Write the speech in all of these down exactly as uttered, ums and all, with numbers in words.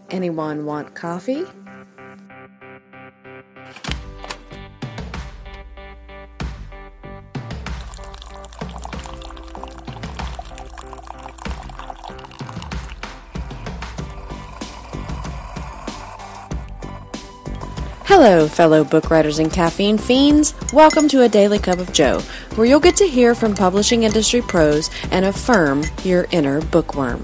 Anyone want coffee? Hello, fellow book writers and caffeine fiends. Welcome to A Daily Cup of Joe, where you'll get to hear from publishing industry pros and affirm your inner bookworm.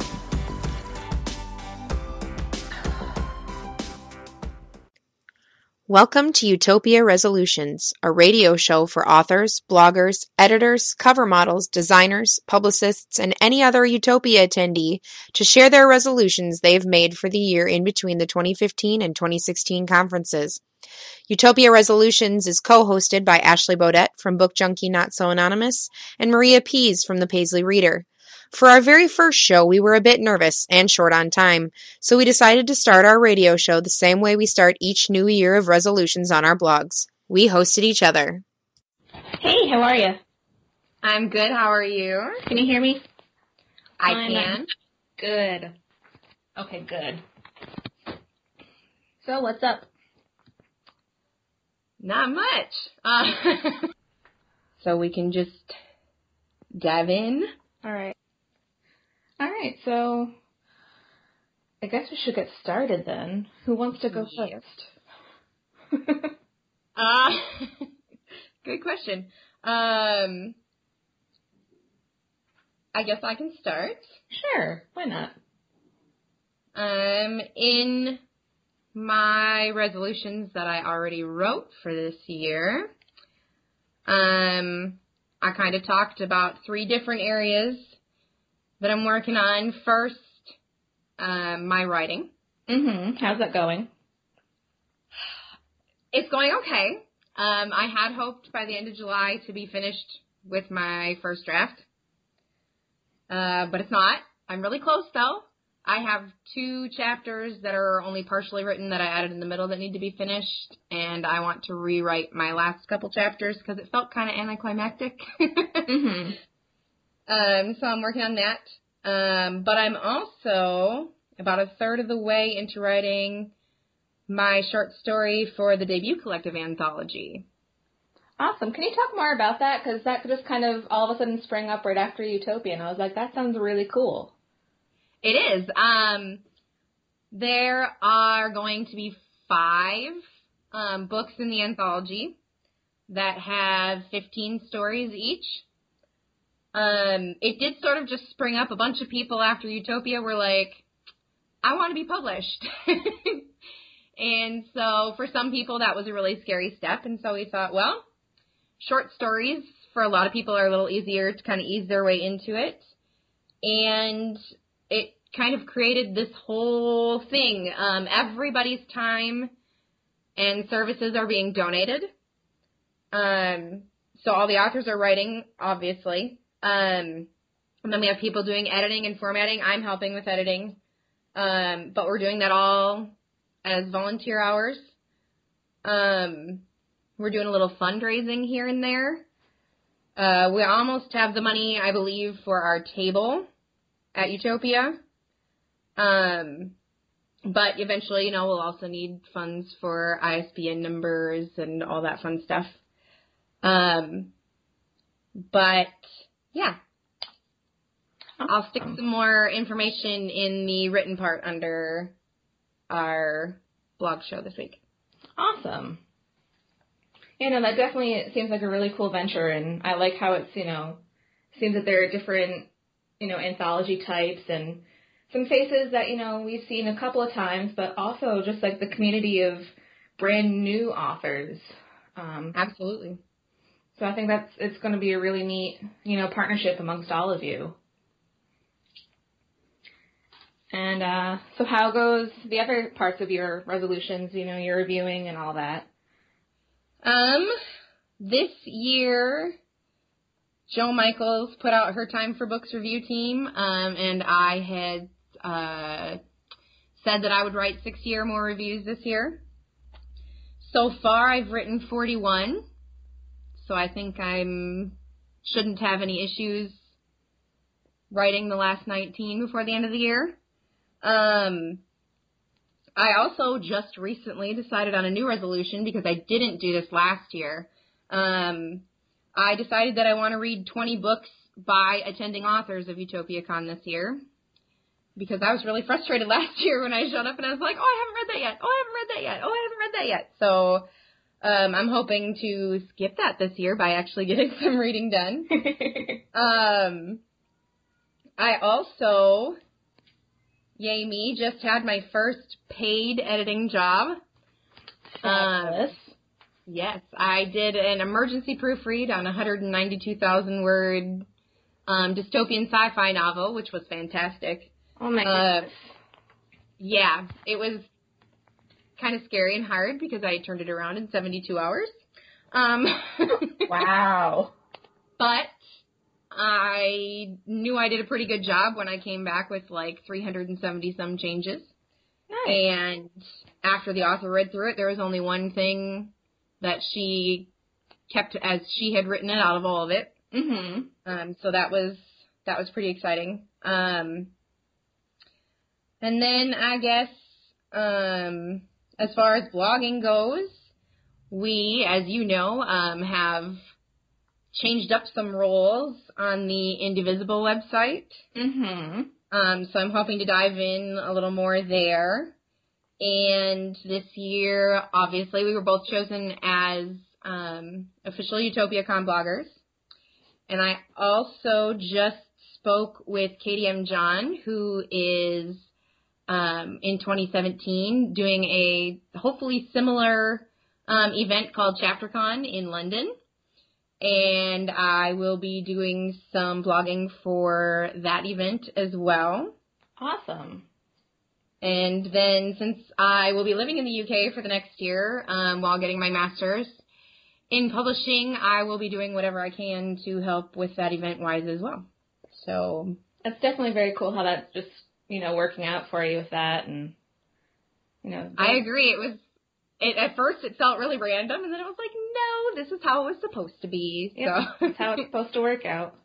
Welcome to Utopia Resolutions, a radio show for authors, bloggers, editors, cover models, designers, publicists, and any other Utopia attendee to share their resolutions they've made for the year in between the twenty fifteen and twenty sixteen conferences. Utopia Resolutions is co-hosted by Ashley Bodette from Book Junkie Not So Anonymous and Maria Pease from the Paisley Reader. For our very first show, we were a bit nervous and short on time, so we decided to start our radio show the same way we start each new year of resolutions on our blogs. We hosted each other. Hey, how are you? I'm good. How are you? Can you hear me? I I'm can. Good. Okay, good. So, what's up? Not much. Uh, so we can just dive in. All right. All right, so I guess we should get started then. Who wants to go Yes. first? Uh, good question. Um, I guess I can start. Sure, why not? Um, in my resolutions that I already wrote for this year, um, I kind of talked about three different areas that I'm working on. First, um, my writing. Mm-hmm. How's that going? It's going okay. Um, I had hoped by the end of July to be finished with my first draft, uh, but it's not. I'm really close, though. I have two chapters that are only partially written that I added in the middle that need to be finished, and I want to rewrite my last couple chapters because it felt kind of anticlimactic. Mm-hmm. Um, so I'm working on that. Um, but I'm also about a third of the way into writing my short story for the debut collective anthology. Awesome. Can you talk more about that? Because that just kind of all of a sudden sprang up right after Utopia, and I was like, that sounds really cool. It is. Um, there are going to be five um, books in the anthology that have fifteen stories each. Um, it did sort of just spring up. A bunch of people after Utopia were like, I want to be published. And so for some people that was a really scary step. And so we thought, well, short stories for a lot of people are a little easier to kind of ease their way into it. And it kind of created this whole thing. Um, everybody's time and services are being donated. Um, so all the authors are writing, obviously. Um, and then we have people doing editing and formatting. I'm helping with editing. Um, but we're doing that all as volunteer hours. Um, we're doing a little fundraising here and there. Uh, we almost have the money, I believe, for our table at Utopia. Um, but eventually, you know, we'll also need funds for I S B N numbers and all that fun stuff. Um, but yeah, I'll stick some more information in the written part under our blog show this week. Awesome. You know, that definitely seems like a really cool venture, and I like how it's, you know, seems that there are different, you know, anthology types and some faces that, you know, we've seen a couple of times, but also just like the community of brand new authors. Um, Absolutely. So I think that's, it's going to be a really neat, you know, partnership amongst all of you. And uh, so how goes the other parts of your resolutions, you know, your reviewing and all that? Um, this year, Jo Michaels put out her Time for Books review team, um, and I had uh, said that I would write sixty or more reviews this year. So far, I've written forty-one, so I think I'm shouldn't have any issues writing the last nineteen before the end of the year. Um, I also just recently decided on a new resolution because I didn't do this last year. Um, I decided that I want to read twenty books by attending authors of UtopiaCon this year because I was really frustrated last year when I showed up and I was like, oh, I haven't read that yet. Oh, I haven't read that yet. Oh, I haven't read that yet. So um, I'm hoping to skip that this year by actually getting some reading done. um, I also, yay me, just had my first paid editing job. Fabulous. Um, yes, I did an emergency proofread on a one hundred ninety-two thousand word um, dystopian sci-fi novel, which was fantastic. Oh, my Uh, goodness. yeah, it was kind of scary and hard because I turned it around in seventy-two hours. Um, Wow. But I knew I did a pretty good job when I came back with like three hundred seventy some changes. Nice. And after the author read through it, there was only one thing that she kept as she had written it out of all of it. Mm-hmm. Um, so that was that was pretty exciting. Um, and then I guess um, as far as blogging goes, we, as you know, um, have changed up some roles on the Indivisible website. Mm-hmm. Um, so I'm hoping to dive in a little more there. And this year, obviously, we were both chosen as um, official UtopiaCon bloggers. And I also just spoke with Katie M. John, who is um, in twenty seventeen doing a hopefully similar um, event called ChapterCon in London. And I will be doing some blogging for that event as well. Awesome. And then since I will be living in the U K for the next year um, while getting my master's in publishing, I will be doing whatever I can to help with that event-wise as well. So That's definitely very cool how that's just, you know, working out for you with that. And, you know. I agree. It was, it, at first it felt really random, and then it was like, no, this is how it was supposed to be. Yep, so. that's how it's supposed to work out.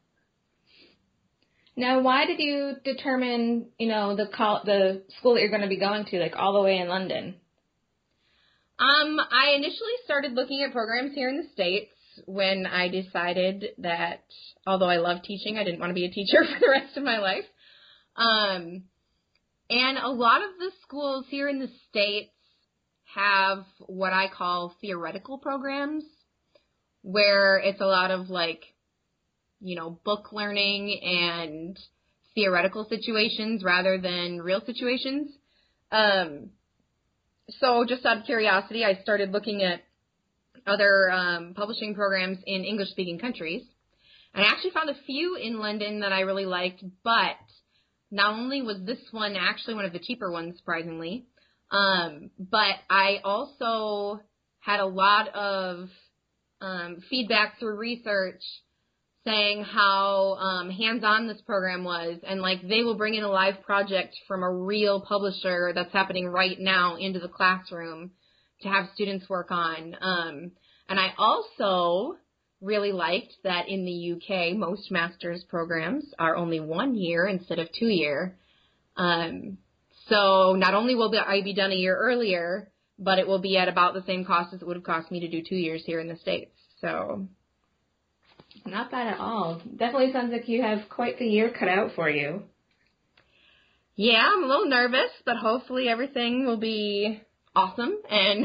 Now, why did you determine, you know, the col- the school that you're going to be going to, like, all the way in London? Um, I initially started looking at programs here in the States when I decided that, although I love teaching, I didn't want to be a teacher for the rest of my life. Um, and a lot of the schools here in the States have what I call theoretical programs, where it's a lot of, like, you know, book learning and theoretical situations rather than real situations. Um, so just out of curiosity, I started looking at other um, publishing programs in English-speaking countries. And I actually found a few in London that I really liked, but not only was this one actually one of the cheaper ones, surprisingly, um, but I also had a lot of um, feedback through research saying how um, hands-on this program was, and like they will bring in a live project from a real publisher that's happening right now into the classroom to have students work on. Um, and I also really liked that in the U K, most master's programs are only one year instead of two year. Um, so not only will I be done a year earlier, but it will be at about the same cost as it would have cost me to do two years here in the States. So. Not bad at all. Definitely sounds like you have quite the year cut out for you. Yeah, I'm a little nervous, but hopefully everything will be awesome. And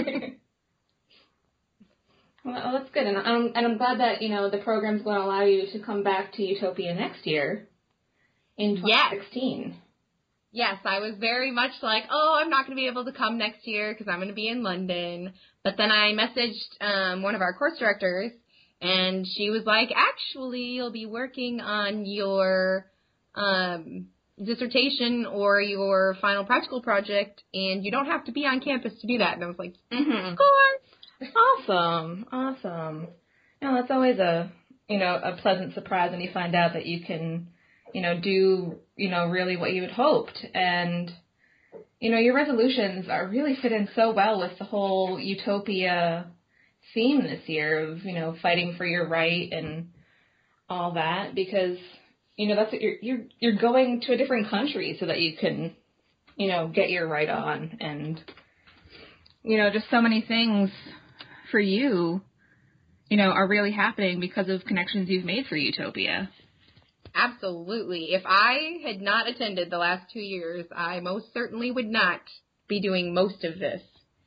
well, that's good. And I'm, and I'm glad that, you know, the program's going to allow you to come back to Utopia next year in twenty sixteen. Yes, I was very much like, oh, I'm not going to be able to come next year because I'm going to be in London. But then I messaged um, one of our course directors, and she was like, actually, you'll be working on your um, dissertation or your final practical project, and you don't have to be on campus to do that. And I was like, mm-hmm. Score! Awesome, awesome. You know, that's always a, you know, a pleasant surprise when you find out that you can, you know, do, you know, really what you had hoped. And, you know, your resolutions are really fit in so well with the whole utopia theme this year of, you know, fighting for your right and all that, because, you know, that's what you're, you're, you're going to a different country so that you can, you know, get your right on, and, you know, just so many things for you, you know, are really happening because of connections you've made for Utopia. Absolutely. If I had not attended the last two years, I most certainly would not be doing most of this.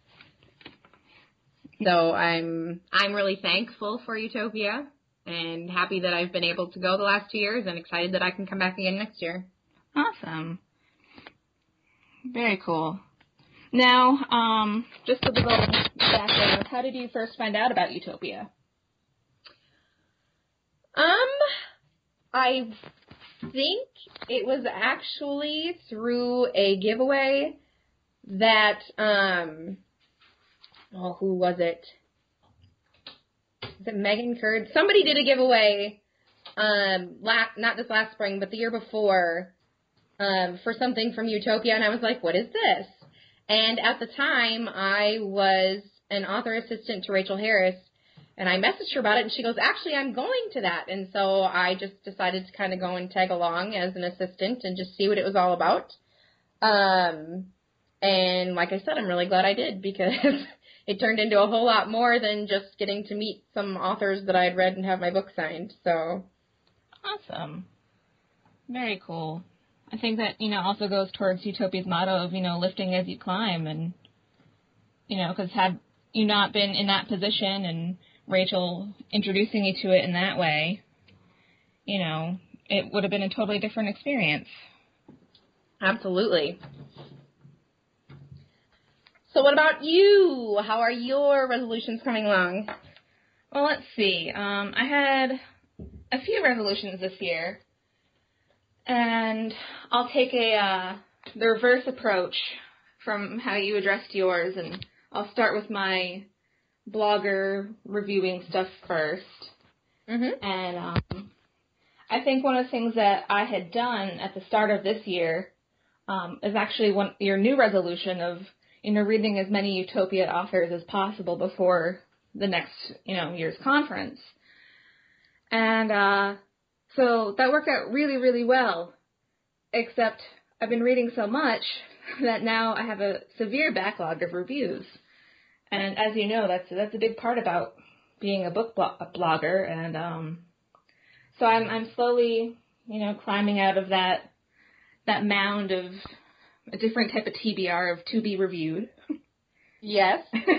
So I'm I'm really thankful for Utopia and happy that I've been able to go the last two years and excited that I can come back again next year. Awesome. Very cool. Now, um, just a little background, how did you first find out about Utopia? Um, I think it was actually through a giveaway that, um, oh, who was it? Was it Megan Curd? Somebody did a giveaway, um, last, not this last spring, but the year before, um, for something from Utopia, and I was like, what is this? And at the time, I was an author assistant to Rachel Harris, and I messaged her about it, and she goes, actually, I'm going to that. And so I just decided to kind of go and tag along as an assistant and just see what it was all about. Um, and like I said, I'm really glad I did, because it turned into a whole lot more than just getting to meet some authors that I had read and have my book signed. So awesome. Very cool. I think that, you know, also goes towards Utopia's motto of, you know, lifting as you climb. And, you know, because had you not been in that position and Rachel introducing you to it in that way, you know, it would have been a totally different experience. Absolutely. So what about you? How are your resolutions coming along? Well, let's see. Um, I had a few resolutions this year, and I'll take a uh, the reverse approach from how you addressed yours, and I'll start with my blogger reviewing stuff first. Mm-hmm. And um, I think one of the things that I had done at the start of this year um, is actually one your new resolution of, you know, reading as many Utopia authors as possible before the next, you know, year's conference. And uh, so that worked out really, really well, except I've been reading so much that now I have a severe backlog of reviews. And as you know, that's that's a big part about being a book blo- a blogger. And um, so I'm I'm slowly, you know, climbing out of that that mound of a different type of T B R of to be reviewed. Yes.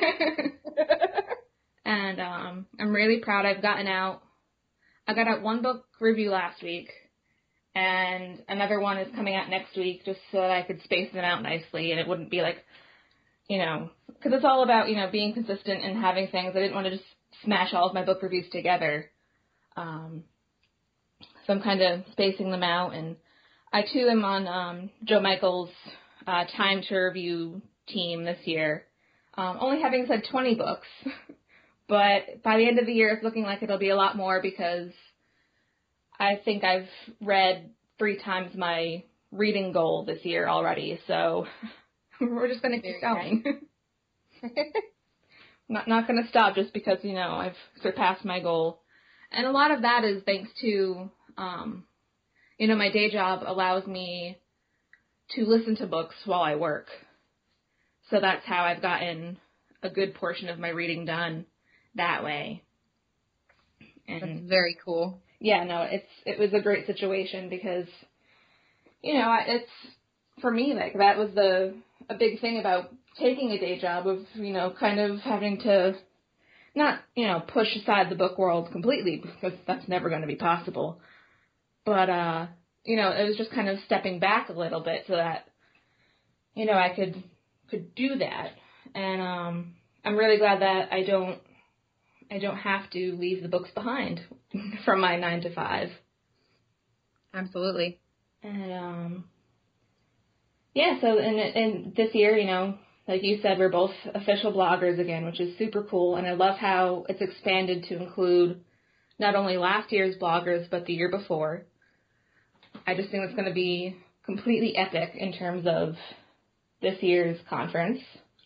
And um, I'm really proud. I've gotten out. I got out one book review last week, and another one is coming out next week, just so that I could space them out nicely, and it wouldn't be like, you know, because it's all about, you know, being consistent and having things. I didn't want to just smash all of my book reviews together. Um, so I'm kind of spacing them out, and I too am on um, Joe Michael's uh, Time to Review team this year, um, only having said twenty books. But by the end of the year, it's looking like it'll be a lot more, because I think I've read three times my reading goal this year already. So we're just going to keep going. not not going to stop just because, you know, I've surpassed my goal. And a lot of that is thanks to, um, you know, my day job allows me to listen to books while I work. So that's how I've gotten a good portion of my reading done that way. And that's very cool. Yeah, no, it's it was a great situation, because, you know, it's, for me, like, that was the a big thing about taking a day job of, you know, kind of having to not, you know, push aside the book world completely, because that's never going to be possible. But, uh, you know, it was just kind of stepping back a little bit so that, you know, I could could do that. And um, I'm really glad that I don't I don't have to leave the books behind from my nine to five. Absolutely. And um, yeah, so and and this year, you know, like you said, we're both official bloggers again, which is super cool. And I love how it's expanded to include not only last year's bloggers, but the year before. I just think it's going to be completely epic in terms of this year's conference.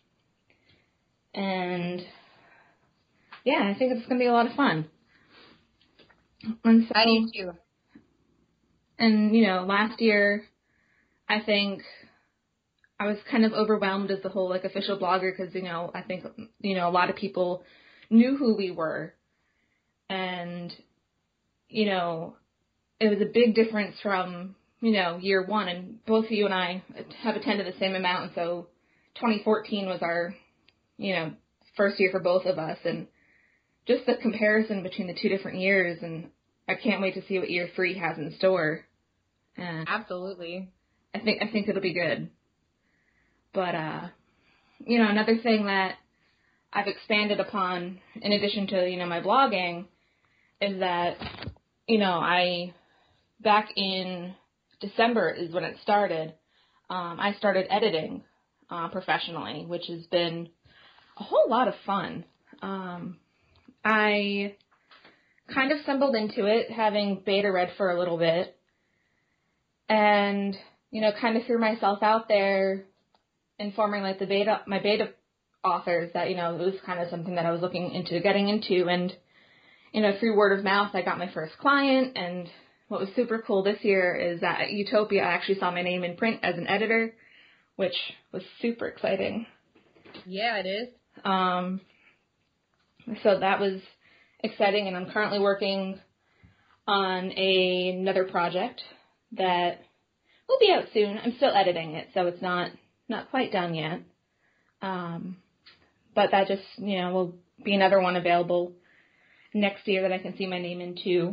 And yeah, I think it's going to be a lot of fun. And so, I do too. And, you know, last year, I think I was kind of overwhelmed as the whole like official blogger because, you know, I think, you know, a lot of people knew who we were. And, you know, it was a big difference from, you know, year one. And both you and I have attended the same amount. And so twenty fourteen was our, you know, first year for both of us. And just the comparison between the two different years. And I can't wait to see what year three has in store. And Absolutely. I think, I think it'll be good. But, uh, you know, another thing that I've expanded upon in addition to, you know, my blogging is that, you know, I, back in December is when it started, um, I started editing uh, professionally, which has been a whole lot of fun. Um, I kind of stumbled into it, having beta read for a little bit, and, you know, kind of threw myself out there, informing like the beta, my beta authors that, you know, it was kind of something that I was looking into getting into. And, you know, through word of mouth, I got my first client. And what was super cool this year is that at Utopia, I actually saw my name in print as an editor, which was super exciting. Yeah, it is. Um, so that was exciting. And I'm currently working on a, another project that will be out soon. I'm still editing it, so it's not Not quite done yet. Um, but that just, you know, will be another one available next year that I can see my name in too.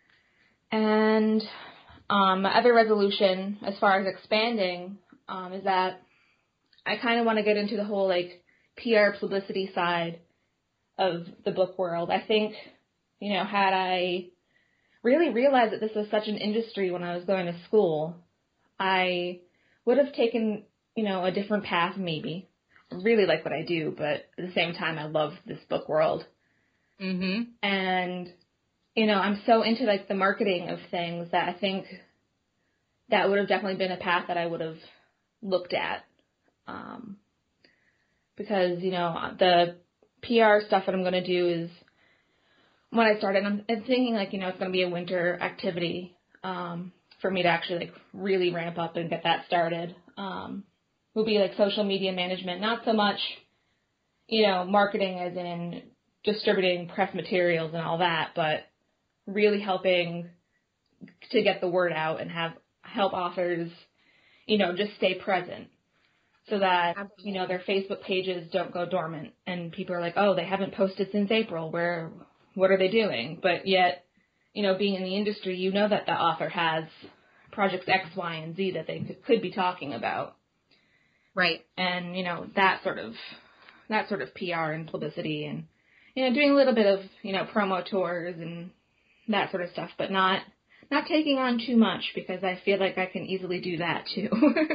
And um, my other resolution as far as expanding um, is that I kind of want to get into the whole like P R publicity side of the book world. I think, you know, had I really realized that this was such an industry when I was going to school, I would have taken, you know, a different path maybe. I really like what I do, but at the same time, I love this book world. Mm-hmm. And, you know, I'm so into, like, the marketing of things that I think that would have definitely been a path that I would have looked at. Um, because, you know, the P R stuff that I'm going to do is, when I started, I'm, I'm thinking, like, you know, it's going to be a winter activity um, for me to actually, like, really ramp up and get that started. Um will be like social media management, not so much, you know, marketing as in distributing press materials and all that, but really helping to get the word out and have help authors, you know, just stay present so that, Absolutely. you know, their Facebook pages don't go dormant and people are like, oh, they haven't posted since April. Where, what are they doing? But yet, you know, being in the industry, you know that the author has projects X, Y, and Z that they could, could be talking about. Right. And, you know, that sort of, that sort of P R and publicity and, you know, doing a little bit of, you know, promo tours and that sort of stuff, but not, not taking on too much because I feel like I can easily do that too.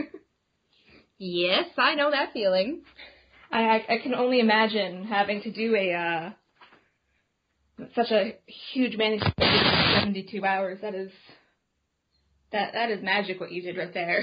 Yes, I know that feeling. I, I, I can only imagine having to do a, uh, such a huge manuscript in seventy-two hours. That is, that, that is magic what you did right there.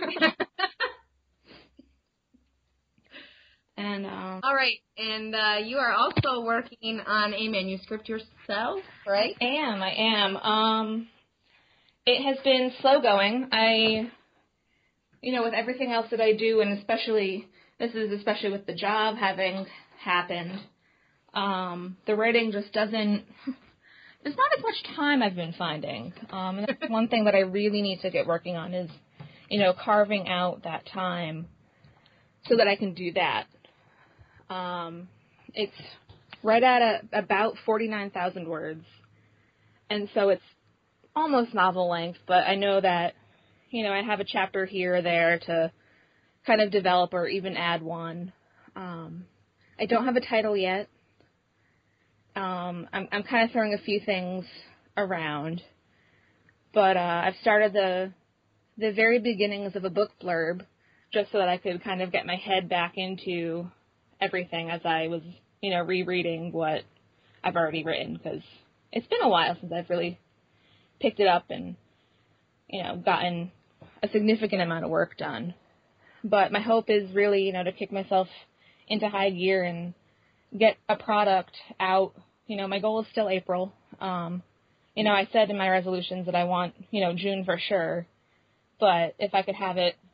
And um, all right, and uh, you are also working on a manuscript yourself, right? I am, I am. Um, it has been slow going. I, you know, with everything else that I do, and especially, this is especially with the job having happened, um, the writing just doesn't, there's not as much time I've been finding. Um, and that's one thing that I really need to get working on is, you know, carving out that time so that I can do that. Um, it's right at a, about forty-nine thousand words, and so it's almost novel length, but I know that, you know, I have a chapter here or there to kind of develop or even add one. Um, I don't have a title yet. Um, I'm, I'm kind of throwing a few things around, but uh, I've started the the very beginnings of a book blurb just so that I could kind of get my head back into everything as I was, you know, rereading what I've already written, because it's been a while since I've really picked it up and, you know, gotten a significant amount of work done. But my hope is really, you know, to kick myself into high gear and get a product out. You know, my goal is still April. Um, you know, I said in my resolutions that I want, you know, June for sure. But if I could have it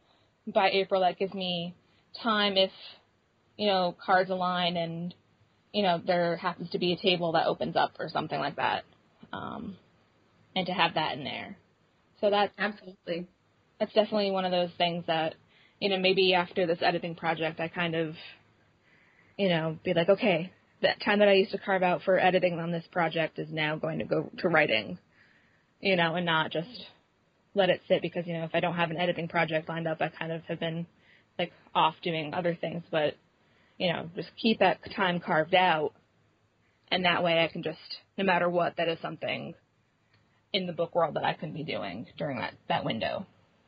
by April, that gives me time if, you know, cards align and, you know, there happens to be a table that opens up or something like that, um, and to have that in there. So that's absolutely, that's definitely one of those things that, you know, maybe after this editing project, I kind of, you know, be like, okay, that time that I used to carve out for editing on this project is now going to go to writing, you know, and not just let it sit because, you know, if I don't have an editing project lined up, I kind of have been, like, off doing other things. But, you know, just keep that time carved out, and that way I can just, no matter what, that is something in the book world that I can be doing during that, that window.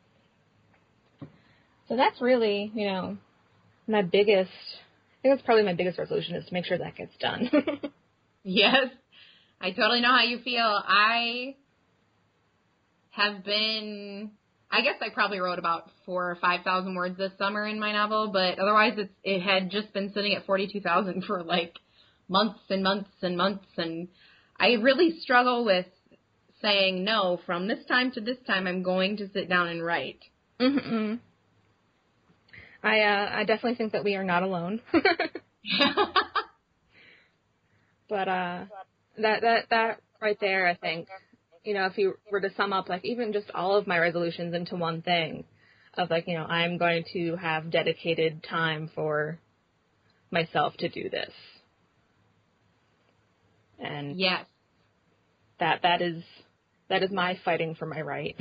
So that's really, you know, my biggest, I think that's probably my biggest resolution is to make sure that gets done. Yes, I totally know how you feel. I have been, I guess I probably wrote about four or five thousand words this summer in my novel, but otherwise it's, it had just been sitting at forty-two thousand for like months and months and months, and I really struggle with saying no, from this time to this time I'm going to sit down and write. Mm-hmm. I uh, I definitely think that we are not alone. But uh, that that that right there, I think, you know, if you were to sum up, like, even just all of my resolutions into one thing of, like, you know, I'm going to have dedicated time for myself to do this. And yes, that that is that is my fighting for my right.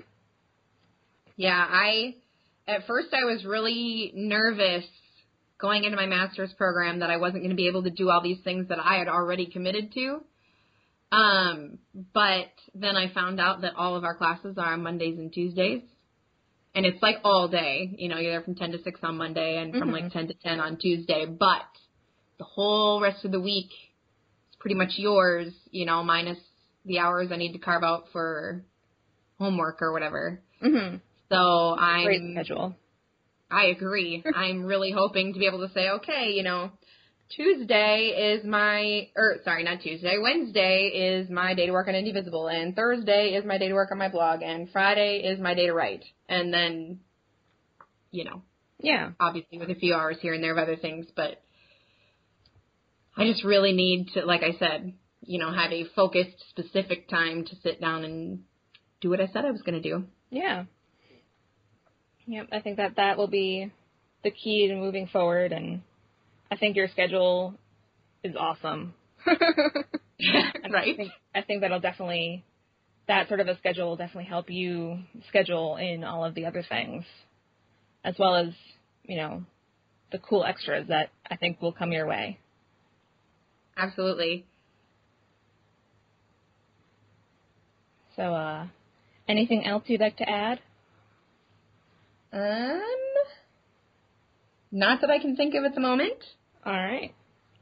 Yeah, I, at first I was really nervous going into my master's program that I wasn't going to be able to do all these things that I had already committed to. Um, but then I found out that all of our classes are on Mondays and Tuesdays. And it's like all day, you know, you're there from ten to six on Monday and from mm-hmm. like ten to ten on Tuesday. But the whole rest of the week is pretty much yours, you know, minus the hours I need to carve out for homework or whatever. Mm-hmm. So I'm... Great schedule. I agree. I'm really hoping to be able to say, okay, you know, Tuesday is my, or sorry, not Tuesday, Wednesday is my day to work on Indivisible, and Thursday is my day to work on my blog, and Friday is my day to write. And then, you know, yeah, obviously with a few hours here and there of other things, but I just really need to, like I said, you know, have a focused, specific time to sit down and do what I said I was going to do. Yeah. Yep, I think that that will be the key to moving forward, and I think your schedule is awesome. Right? I think, I think that'll definitely, that sort of a schedule will definitely help you schedule in all of the other things, as well as, you know, the cool extras that I think will come your way. Absolutely. So, uh, anything else you'd like to add? Um, not that I can think of at the moment. All right.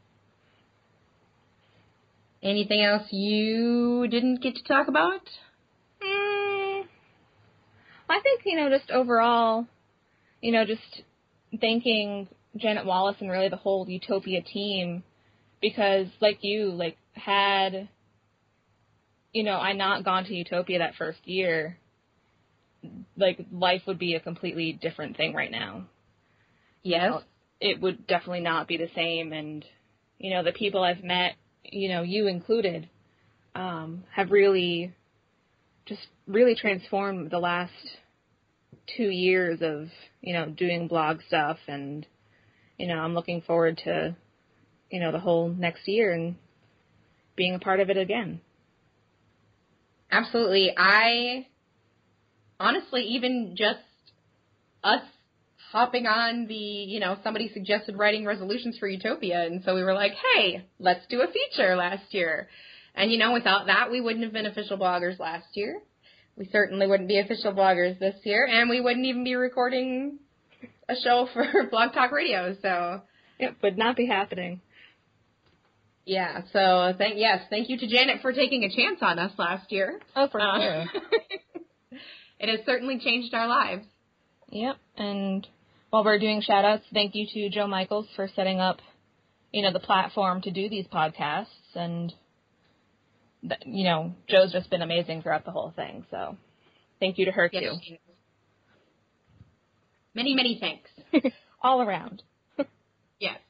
Anything else you didn't get to talk about? Mm, I think, you know, just overall, you know, just thanking Janet Wallace and really the whole Utopia team, because like you, like, had, you know, I not gone to Utopia that first year, like, life would be a completely different thing right now. Yes. You know, it would definitely not be the same, and, you know, the people I've met, you know, you included, um, have really, just really transformed the last two years of, you know, doing blog stuff, and, you know, I'm looking forward to, you know, the whole next year and being a part of it again. Absolutely. I... Honestly, even just us hopping on the, you know, somebody suggested writing resolutions for Utopia, and so we were like, hey, let's do a feature last year. And, you know, without that, we wouldn't have been official bloggers last year. We certainly wouldn't be official bloggers this year, and we wouldn't even be recording a show for Blog Talk Radio, so. It would not be happening. Yeah, so, thank yes, thank you to Janet for taking a chance on us last year. Oh, for uh, sure. It has certainly changed our lives. Yep, and while we're doing shout-outs, thank you to Joe Michaels for setting up, you know, the platform to do these podcasts, and, you know, Joe's just been amazing throughout the whole thing, so thank you to her, yes, too. Many, many thanks. All around. Yes.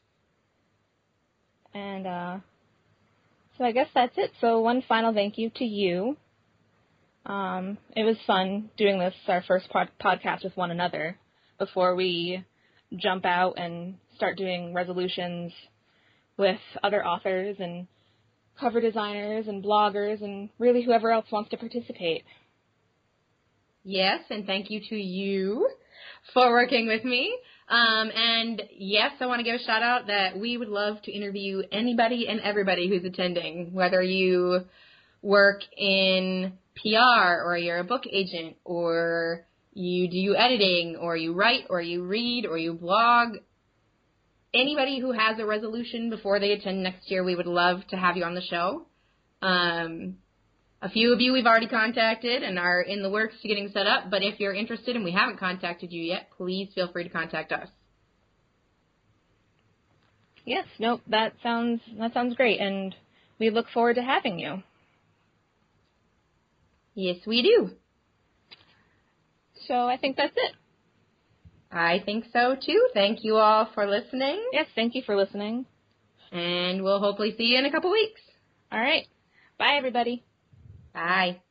And uh, so I guess that's it. So one final thank you to you. Um, it was fun doing this, our first pod- podcast with one another, before we jump out and start doing resolutions with other authors and cover designers and bloggers and really whoever else wants to participate. Yes, and thank you to you for working with me. Um, and yes, I want to give a shout out that we would love to interview anybody and everybody who's attending, whether you work in P R or you're a book agent or you do editing or you write or you read or you blog. Anybody who has a resolution before they attend next year, we would love to have you on the show. Um, a few of you we've already contacted and are in the works to getting set up, but if you're interested and we haven't contacted you yet, please feel free to contact us. Yes, nope, that sounds that sounds great, and we look forward to having you. Yes, we do. So I think that's it. I think so, too. Thank you all for listening. Yes, thank you for listening. And we'll hopefully see you in a couple weeks. All right. Bye, everybody. Bye.